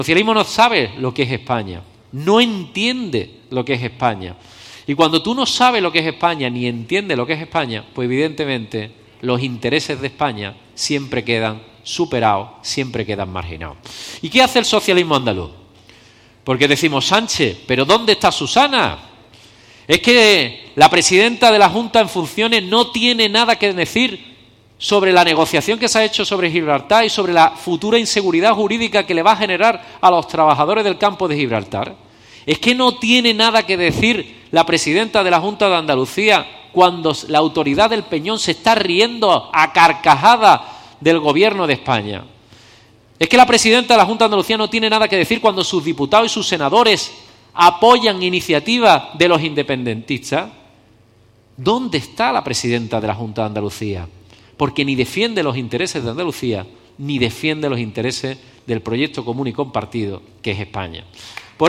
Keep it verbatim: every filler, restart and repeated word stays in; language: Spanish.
El socialismo no sabe lo que es España, no entiende lo que es España. Y cuando tú no sabes lo que es España ni entiendes lo que es España, pues evidentemente los intereses de España siempre quedan superados, siempre quedan marginados. ¿Y qué hace el socialismo andaluz? Porque decimos, Sánchez, ¿pero dónde está Susana? Es que la presidenta de la Junta en funciones no tiene nada que decir sobre la negociación que se ha hecho sobre Gibraltar y sobre la futura inseguridad jurídica que le va a generar a los trabajadores del campo de Gibraltar. Es que no tiene nada que decir la presidenta de la Junta de Andalucía cuando la autoridad del Peñón se está riendo a carcajadas del gobierno de España. Es que la presidenta de la Junta de Andalucía no tiene nada que decir cuando sus diputados y sus senadores apoyan iniciativas de los independentistas. ¿Dónde está la presidenta de la Junta de Andalucía? Porque ni defiende los intereses de Andalucía, ni defiende los intereses del proyecto común y compartido que es España.